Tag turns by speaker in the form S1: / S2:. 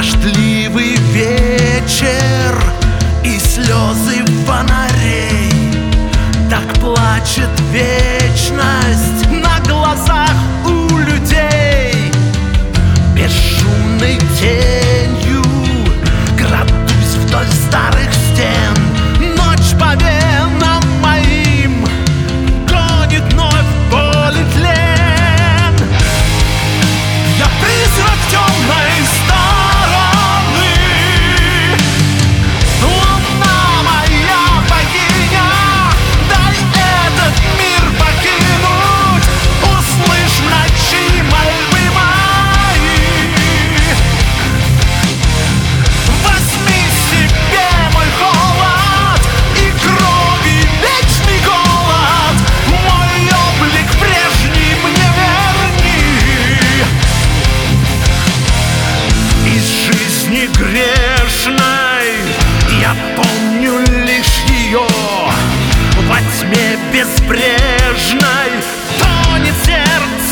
S1: Дождливый вечер и слезы фонарей. Так плачет вечность на глазах у людей. Бесшумной тенью крадусь вдоль старых стен. Ночь по венам моим гонит вновь поле тлен. Я призрак темной стороны, луна моя богиня, дай этот мир покинуть. Услышь в ночи мольбы мои, возьми себе мой холод и крови вечный голод. Мой облик прежний мне верни. Из жизни грешной я помню лишь ее. Во тьме безбрежной тонет сердце